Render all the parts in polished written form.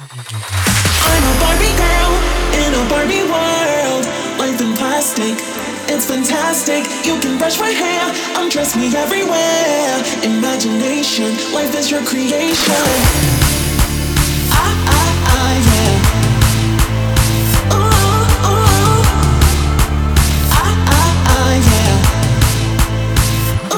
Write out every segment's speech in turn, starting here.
I'm a Barbie girl in a Barbie world. Life in plastic, it's fantastic. You can brush my hair, undress me everywhere. Imagination, life is your creation. Yeah. Ooh, ooh. Yeah. Ooh,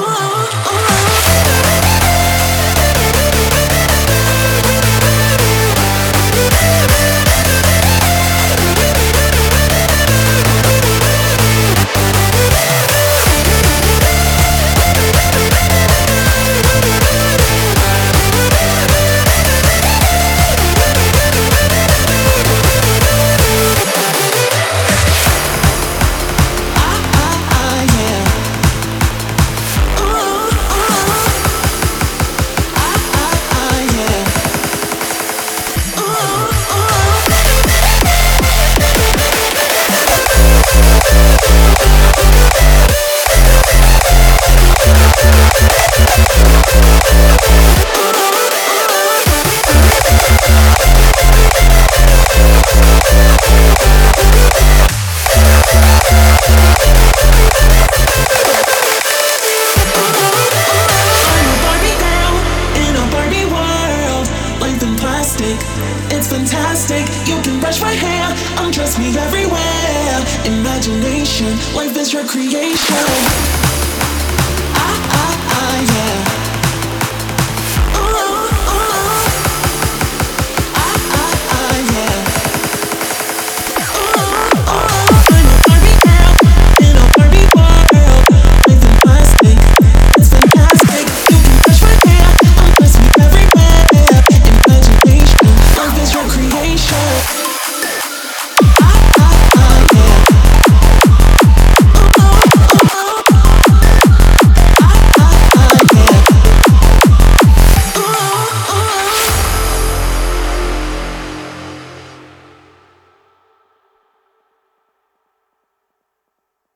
it's fantastic. You can brush my hair, undress me everywhere. Imagination, life is your creation. Yeah.